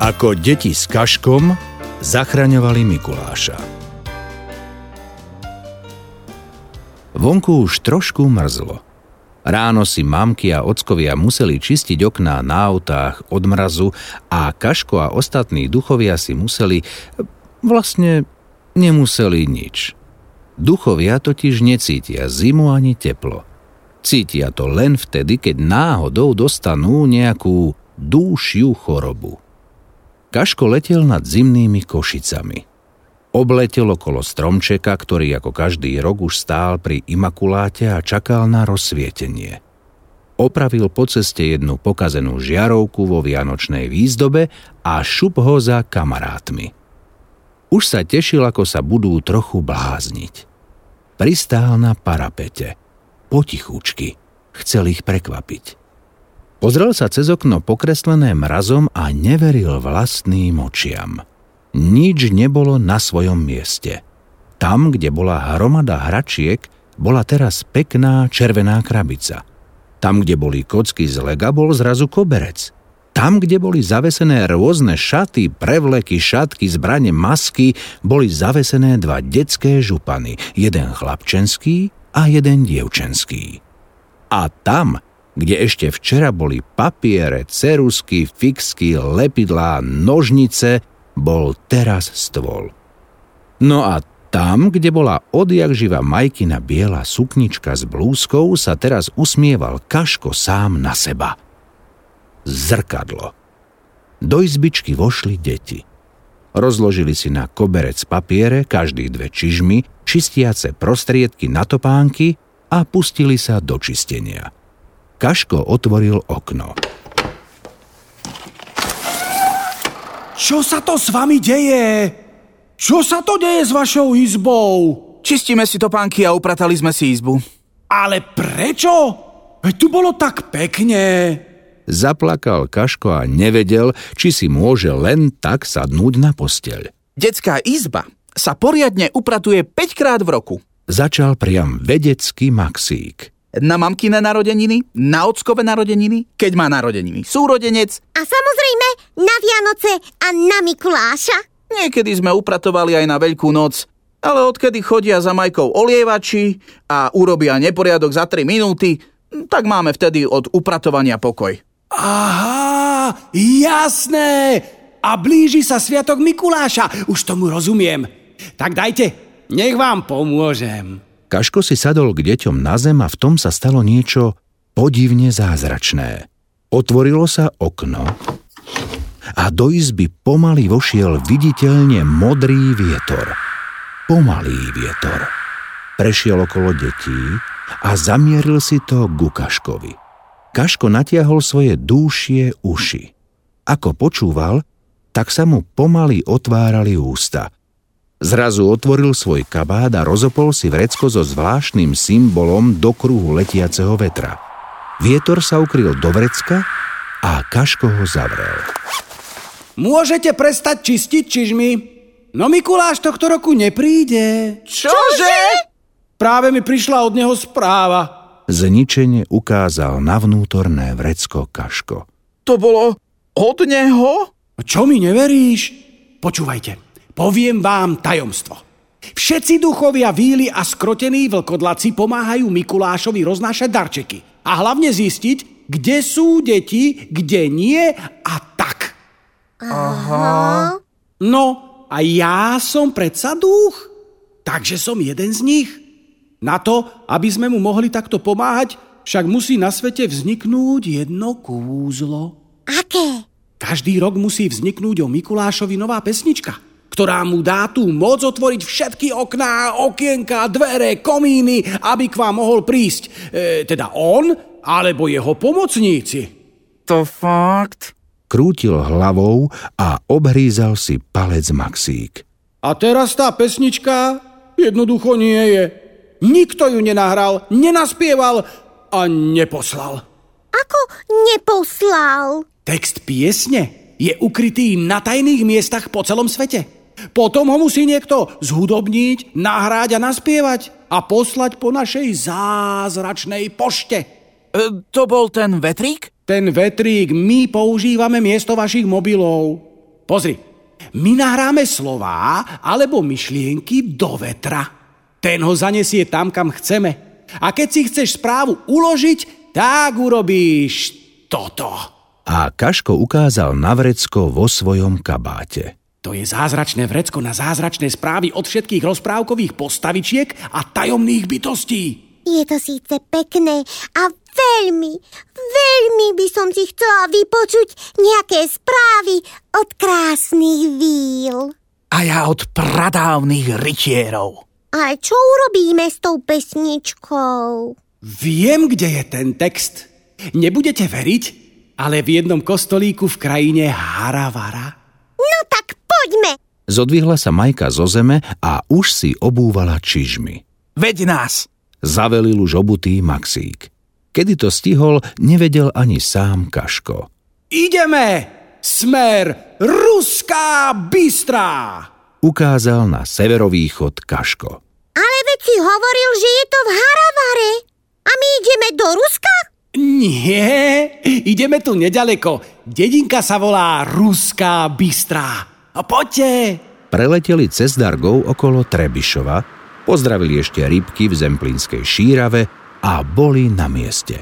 Ako deti s Kaškom zachraňovali Mikuláša. Vonku už trošku mrzlo. Ráno si mamky a ockovia museli čistiť okná na autách od mrazu a Kaško a ostatní duchovia si vlastne nemuseli nič. Duchovia totiž necítia zimu ani teplo. Cítia to len vtedy, keď náhodou dostanú nejakú dúšiu chorobu. Kaško letel nad zimnými Košicami. Obletel okolo stromčeka, ktorý ako každý rok už stál pri imakuláte a čakal na rozsvietenie. Opravil po ceste jednu pokazenú žiarovku vo vianočnej výzdobe a šup ho za kamarátmi. Už sa tešil, ako sa budú trochu blázniť. Pristál na parapete. Potichúčky. Chcel ich prekvapiť. Pozrel sa cez okno pokreslené mrazom a neveril vlastným očiam. Nič nebolo na svojom mieste. Tam, kde bola hromada hračiek, bola teraz pekná červená krabica. Tam, kde boli kocky z lega, bol zrazu koberec. Tam, kde boli zavesené rôzne šaty, prevleky, šatky, zbrane, masky, boli zavesené dva detské župany, jeden chlapčenský a jeden dievčenský. A tam, kde ešte včera boli papiere, ceruzky, fixky, lepidlá, nožnice, bol teraz stôl. No a tam, kde bola odjakživa Majkina biela suknička s blúzkou, sa teraz usmieval Kaško sám na seba. Zrkadlo. Do izbičky vošli deti. Rozložili si na koberec papiere, každý dve čižmy, čistiace prostriedky na topánky a pustili sa do čistenia. Kaško otvoril okno. Čo sa to s vami deje? Čo sa to deje s vašou izbou? Čistíme si topánky a upratali sme si izbu. Ale prečo? Veď tu bolo tak pekne. Zaplakal Kaško a nevedel, či si môže len tak sadnúť na posteľ. Detská izba sa poriadne upratuje 5-krát v roku. Začal priam vedecký Maxík. Na mamkine narodeniny, na ockové narodeniny, keď má narodeniny súrodenec. A samozrejme na Vianoce a na Mikuláša. Niekedy sme upratovali aj na Veľkú noc, ale odkedy chodia za Majkou olievači a urobia neporiadok za 3 minúty, tak máme vtedy od upratovania pokoj. Aha, jasné. A blíži sa sviatok Mikuláša. Už tomu rozumiem. Tak dajte, nech vám pomôžem. Kaško si sadol k deťom na zem a v tom sa stalo niečo podivne zázračné. Otvorilo sa okno a do izby pomaly vošiel viditeľne modrý vietor. Pomalý vietor. Prešiel okolo detí a zamieril si to ku Kaškovi. Kaško natiahol svoje dúšie uši. Ako počúval, tak sa mu pomaly otvárali ústa. Zrazu otvoril svoj kabát a rozopol si vrecko so zvláštnym symbolom do kruhu letiaceho vetra. Vietor sa ukryl do vrecka a Kaško ho zavrel. Môžete prestať čistiť čižmy? No Mikuláš tohto roku nepríde. Čože? Práve mi prišla od neho správa. Zničene ukázal na vnútorné vrecko Kaško. To bolo od neho? Čo mi neveríš? Počúvajte. Poviem vám tajomstvo. Všetci duchovia víly a skrotení vlkodlaci pomáhajú Mikulášovi roznášať darčeky. A hlavne zistiť, kde sú deti, kde nie a tak. Aha. No, a ja som predsa duch. Takže som jeden z nich. Na to, aby sme mu mohli takto pomáhať, však musí na svete vzniknúť jedno kúzlo. Aké? Každý rok musí vzniknúť o Mikulášovi nová pesnička, ktorá mu dá tú moc otvoriť všetky okná, okienka, dvere, komíny, aby k vám mohol prísť. Teda on, alebo jeho pomocníci. To fakt? Krútil hlavou a obhrízal si palec Maxík. A teraz tá pesnička jednoducho nie je. Nikto ju nenahral, nenaspieval a neposlal. Ako neposlal? Text piesne je ukrytý na tajných miestach po celom svete. Potom ho musí niekto zhudobniť, nahrať a naspievať a poslať po našej zázračnej pošte. To bol ten vetrík? Ten vetrík my používame miesto vašich mobilov. Pozri, my nahráme slová alebo myšlienky do vetra. Ten ho zanesie tam, kam chceme. A keď si chceš správu uložiť, tak urobíš toto. A Kaško ukázal na vrecko vo svojom kabáte. To je zázračné vrecko na zázračné správy od všetkých rozprávkových postavičiek a tajomných bytostí. Je to síce pekné a veľmi by som si chcela vypočuť nejaké správy od krásnych víl. A ja od pradávnych rytierov. Ale čo urobíme s tou pesničkou? Viem, kde je ten text. Nebudete veriť, ale v jednom kostolíku v krajine Haravara. No tak poďme! Zodvihla sa Majka zo zeme a už si obúvala čižmy. Veď nás! Zavelil už obutý Maxík. Kedy to stihol, nevedel ani sám Kaško. Ideme! Smer Ruská Bystrá! Ukázal na severovýchod Kaško. Ale veď si hovoril, že je to v Haravare. A my ideme do Ruska? Nie, ideme tu nedaleko. Dedinka sa volá Ruská Bystrá. A poďte! Preleteli cez Dargov okolo Trebišova, pozdravili ešte rybky v Zemplínskej šírave a boli na mieste.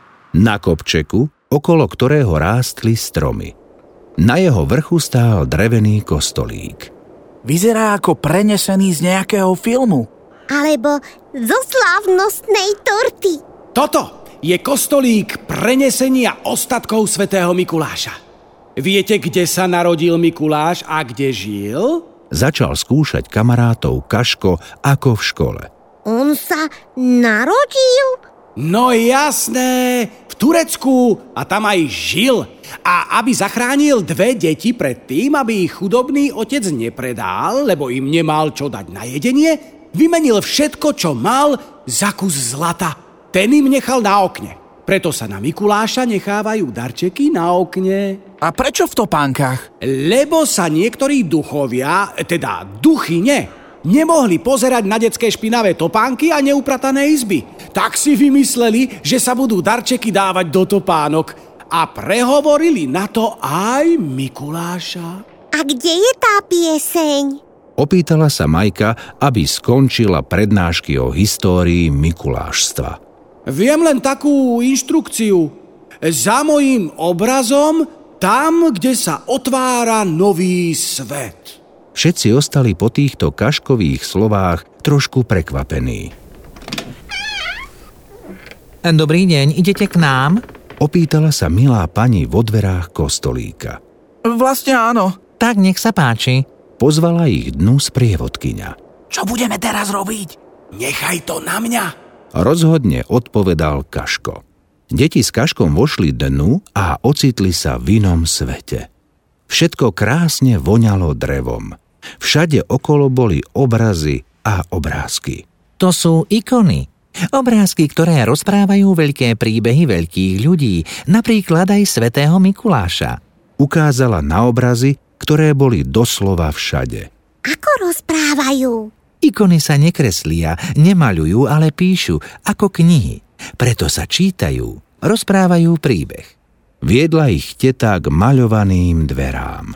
Na kopčeku, okolo ktorého rástli stromy. Na jeho vrchu stál drevený kostolík. Vyzerá ako prenesený z nejakého filmu. Alebo zo slávnostnej torty. Toto je kostolík prenesenia ostatkov svätého Mikuláša. Viete, kde sa narodil Mikuláš a kde žil? Začal skúšať kamarátov Kaško ako v škole. On sa narodil? No jasné, v Turecku a tam aj žil. A aby zachránil 2 deti pred tým, aby ich chudobný otec nepredal, lebo im nemal čo dať na jedenie, vymenil všetko, čo mal, za kus zlata. Ten im nechal na okne. Preto sa na Mikuláša nechávajú darčeky na okne. A prečo v topánkach? Lebo sa niektorí duchovia, teda duchyne, nemohli pozerať na detské špinavé topánky a neupratané izby. Tak si vymysleli, že sa budú darčeky dávať do topánok. A prehovorili na to aj Mikuláša. A kde je tá pieseň? Opýtala sa Majka, aby skončila prednášky o histórii Mikulášstva. Viem len takú inštrukciu. Za mojím obrazom, tam, kde sa otvára nový svet. Všetci ostali po týchto Kaškových slovách trošku prekvapení. Dobrý deň, idete k nám? Opýtala sa milá pani vo dverách kostolíka. Vlastne áno. Tak nech sa páči. Pozvala ich dnu sprievodkyňa. Čo budeme teraz robiť? Nechaj to na mňa. Rozhodne odpovedal Kaško. Deti s Kaškom vošli dnu a ocitli sa v inom svete. Všetko krásne voňalo drevom. Všade okolo boli obrazy a obrázky. To sú ikony. Obrázky, ktoré rozprávajú veľké príbehy veľkých ľudí, napríklad aj svätého Mikuláša. Ukázala na obrazy, ktoré boli doslova všade. Ako rozprávajú? Ikony sa nekreslia, nemaľujú, ale píšu, ako knihy. Preto sa čítajú, rozprávajú príbeh. Viedla ich teta k maľovaným dverám.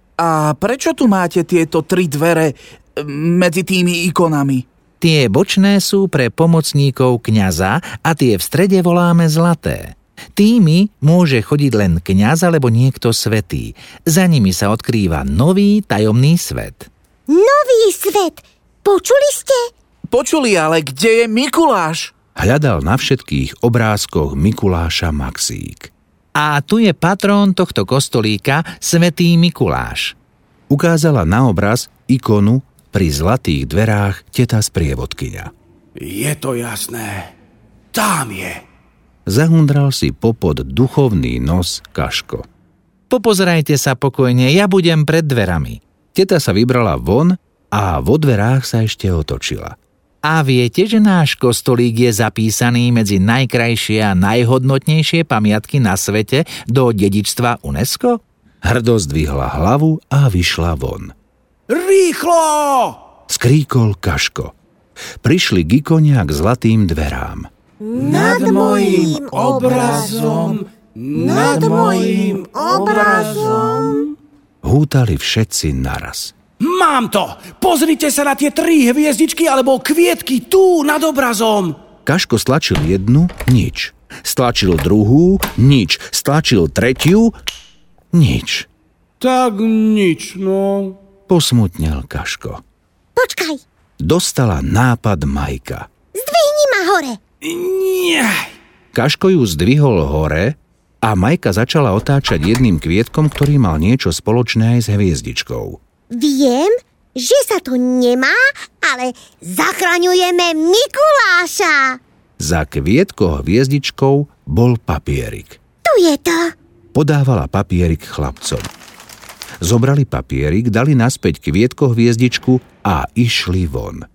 A prečo tu máte tieto 3 dvere medzi tými ikonami? Tie bočné sú pre pomocníkov kňaza a tie v strede voláme zlaté. Tými môže chodiť len kňaz alebo niekto svätý. Za nimi sa odkrýva nový tajomný svet. Nový svet! Počuli ste? Počuli, ale kde je Mikuláš? Hľadal na všetkých obrázkoch Mikuláša Maxík. A tu je patrón tohto kostolíka, svätý Mikuláš. Ukázala na obraz ikonu pri zlatých dverách teta sprievodkyňa. Je to jasné. Tam je. Zahundral si popod duchovný nos Kaško. Popozerajte sa pokojne, ja budem pred dverami. Teta sa vybrala von a vo dverách sa ešte otočila. A viete, že náš kostolík je zapísaný medzi najkrajšie a najhodnotnejšie pamiatky na svete do dedičstva UNESCO? Hrdo zdvihla hlavu a vyšla von. Rýchlo! Skríkol Kaško. Prišli k ikone a k zlatým dverám. Nad mojím obrazom, nad mojím obrazom. hútali všetci naraz. Mám to! Pozrite sa na tie 3 hviezdičky alebo kvietky tu nad obrazom. Kaško stlačil jednu, nič. Stlačil druhú, nič. Stlačil tretiu, nič. Tak nič, no. Posmutnel Kaško. Počkaj, Dostala nápad Majka. zdvihni ma hore. Nie. Kaško ju zdvihol hore a Majka začala otáčať jedným kvietkom, ktorý mal niečo spoločné aj s hviezdičkou. Viem, že sa to nemá, ale zachraňujeme Mikuláša. Za kvietko hviezdičkou bol papierik. Tu je to. Podávala papierik chlapcom. Zobrali papierik, dali naspäť kvietko hviezdičku a išli von.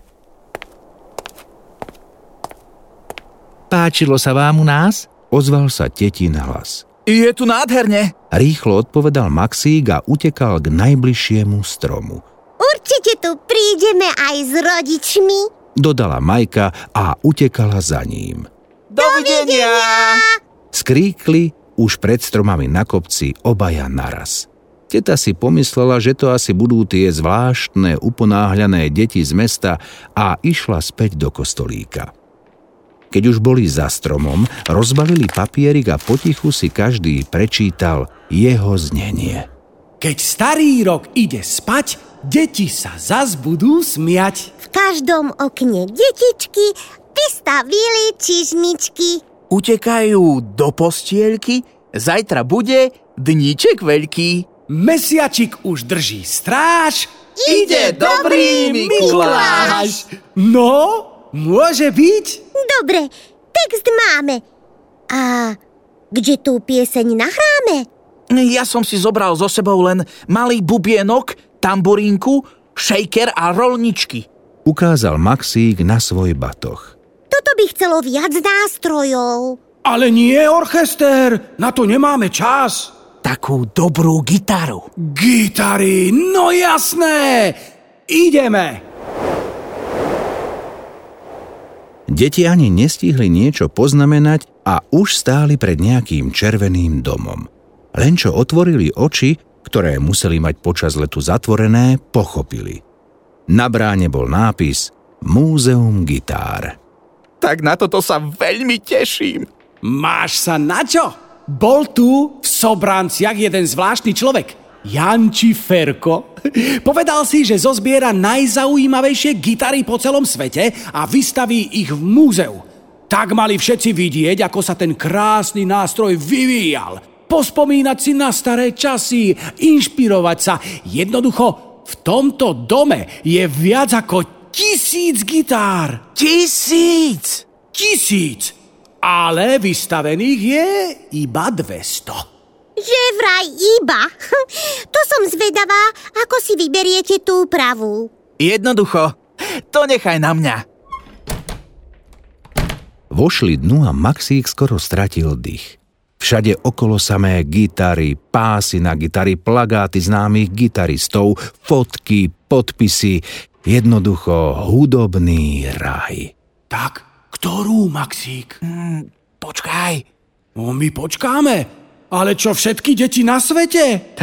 Páčilo sa vám u nás? Ozval sa tetin hlas. Je tu nádherne. Rýchlo odpovedal Maxík a utekal k najbližšiemu stromu. Určite tu prídeme aj s rodičmi. Dodala Majka a utekala za ním. Dovidenia! Skríkli už pred stromami na kopci obaja naraz. Teta si pomyslela, že to asi budú tie zvláštne uponáhľané deti z mesta a išla späť do kostolíka. Keď už boli za stromom, rozbalili papierik a potichu si každý prečítal jeho znenie. Keď starý rok ide spať, deti sa zas budú smiať. V každom okne detičky vystavili čižmičky. Utekajú do postielky, zajtra bude dníček veľký. Mesiačik už drží stráž. Ide dobrý Mikuláš. No, môže byť? Dobre, text máme. A kde tú pieseň nahráme? Ja som si zobral so sebou len malý bubienok, tamburínku, šejker a rolničky. Ukázal Maxík na svoj batoh. Toto by chcelo viac nástrojov. Ale nie, orchester, na to nemáme čas. Takú dobrú gitaru. Gitary, no jasné. Ideme. Deti ani nestihli niečo poznamenať a už stáli pred nejakým červeným domom. Len čo otvorili oči, ktoré museli mať počas letu zatvorené, pochopili. Na bráne bol nápis Múzeum gitár. Tak na toto sa veľmi teším. Máš sa na čo? Bol tu v Sobranciach jeden zvláštny človek, Janči Ferko. Povedal si, že zozbiera najzaujímavejšie gitary po celom svete a vystaví ich v múzeu. Tak mali všetci vidieť, ako sa ten krásny nástroj vyvíjal. Pospomínať si na staré časy, inšpirovať sa. Jednoducho, v tomto dome je viac ako 1000 gitár. 1000! 1000! Ale vystavených je iba 200. Že vraj iba. To som zvedavá, ako si vyberiete tú pravú. Jednoducho, to nechaj na mňa. Vošli dnu a Maxík skoro stratil dych. Všade okolo samé gitary, pásy na gitary, plagáty známych gitaristov, fotky, podpisy, jednoducho hudobný raj. Tak, ktorú, Maxík? Počkaj. No, my počkáme. Ale čo, všetky deti na svete?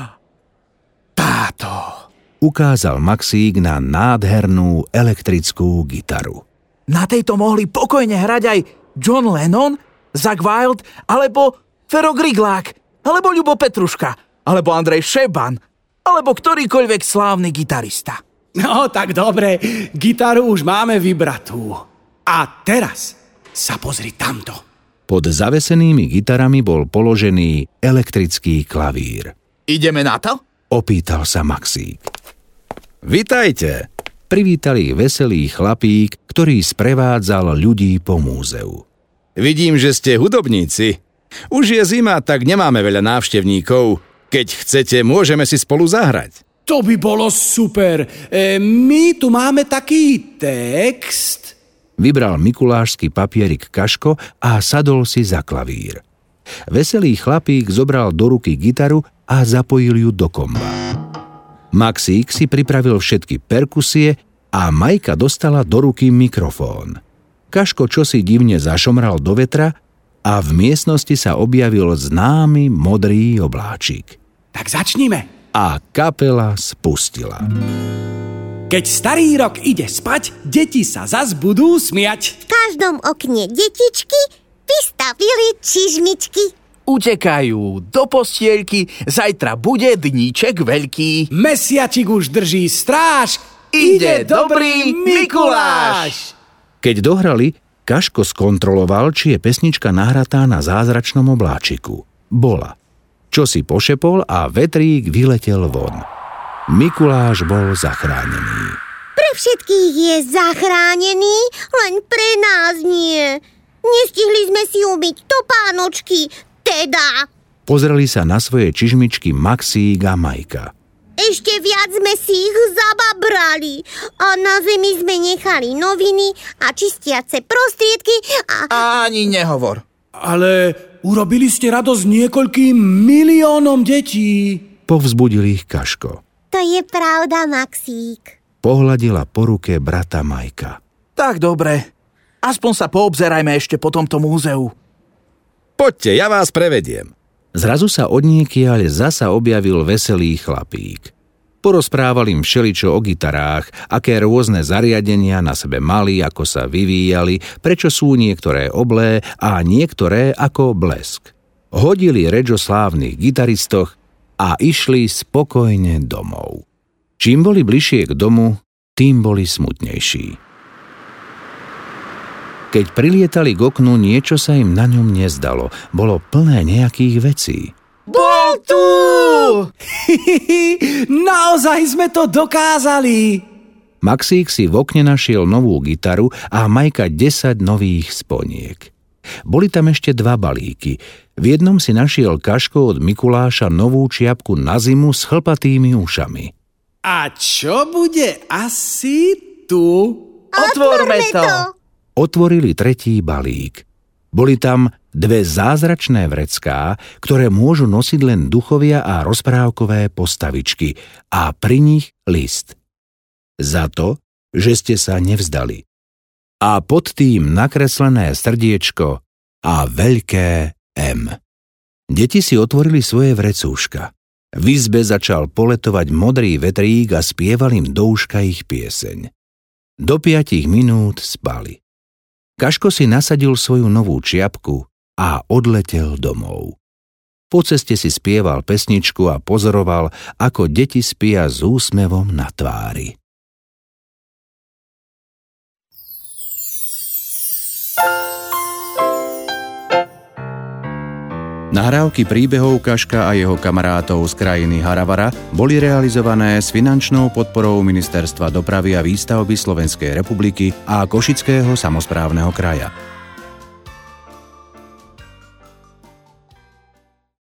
Táto. Ukázal Maxík na nádhernú elektrickú gitaru. Na tejto mohli pokojne hrať aj John Lennon, Zakk Wylde, alebo Fero Griglák, alebo Ľubo Petruška, alebo Andrej Šeban, alebo ktorýkoľvek slávny gitarista. No, tak dobre, gitaru už máme vybratú. A teraz sa pozri tamto. Pod zavesenými gitarami bol položený elektrický klavír. Ideme na to? Opýtal sa Maxík. Vitajte! Privítal ich veselý chlapík, ktorý sprevádzal ľudí po múzeu. Vidím, že ste hudobníci. Už je zima, tak nemáme veľa návštevníkov. Keď chcete, môžeme si spolu zahrať. To by bolo super. My tu máme taký text. Vybral mikulášsky papierik Kaško a sadol si za klavír. Veselý chlapík zobral do ruky gitaru a zapojil ju do komba. Maxík si pripravil všetky perkusie a Majka dostala do ruky mikrofón. Kaško čosi divne zašomral do vetra a v miestnosti sa objavil známy modrý obláčik. Tak začnime. A kapela spustila. Keď starý rok ide spať, deti sa zas budú smiať. V každom okne detičky vystavili čižmičky. Utekajú do postielky, zajtra bude dníček veľký. Mesiačik už drží stráž, Ide dobrý Mikuláš! Keď dohrali, Kaško skontroloval, či je pesnička nahratá na zázračnom obláčiku. Bola. Čo si pošepol a vetrík vyletel von. Mikuláš bol zachránený. Pre všetkých je zachránený, len pre nás nie. Nestihli sme si umyť topánočky, teda. Pozreli sa na svoje čižmičky Maxík a Majka. Ešte viac sme si ich zababrali a na zemi sme nechali noviny a čistiace prostriedky a... Ani nehovor. Ale urobili ste radosť niekoľkým miliónom detí. Povzbudil ich Kaško. To je pravda, Maxík. Pohľadila po ruke brata Majka. Tak dobre. Aspoň sa poobzerajme ešte po tomto múzeu. Poďte, ja vás prevediem. Zrazu sa odniekiaľ zasa objavil veselý chlapík. Porozprával im všeličo o gitarách, aké rôzne zariadenia na sebe mali, ako sa vyvíjali, prečo sú niektoré oblé a niektoré ako blesk. Hodili reč o slávnych gitaristoch a išli spokojne domov. Čím boli bližšie k domu, tým boli smutnejší. Keď prilietali k oknu, niečo sa im na ňom nezdalo. Bolo plné nejakých vecí. Bol tu! Naozaj sme to dokázali. Maxík si v okne našiel novú gitaru a Majka 10 nových sponiek. Boli tam ešte 2 balíky. V jednom si našiel Kaško od Mikuláša novú čiapku na zimu s chlpatými ušami. A čo bude asi tu? Otvorme to! Otvorili 3. balík. Boli tam 2 zázračné vrecká, ktoré môžu nosiť len duchovia a rozprávkové postavičky a pri nich list. Za to, že ste sa nevzdali. A pod tým nakreslené srdiečko a veľké M. Deti si otvorili svoje vrecúška. V izbe začal poletovať modrý vetrík a spieval im do uška ich pieseň. Do 5 minút spali. Kaško si nasadil svoju novú čiapku a odletel domov. Po ceste si spieval pesničku a pozoroval, ako deti spia s úsmevom na tvári. Nahrávky príbehov Kaška a jeho kamarátov z krajiny Haravara boli realizované s finančnou podporou Ministerstva dopravy a výstavby Slovenskej republiky a Košického samosprávneho kraja.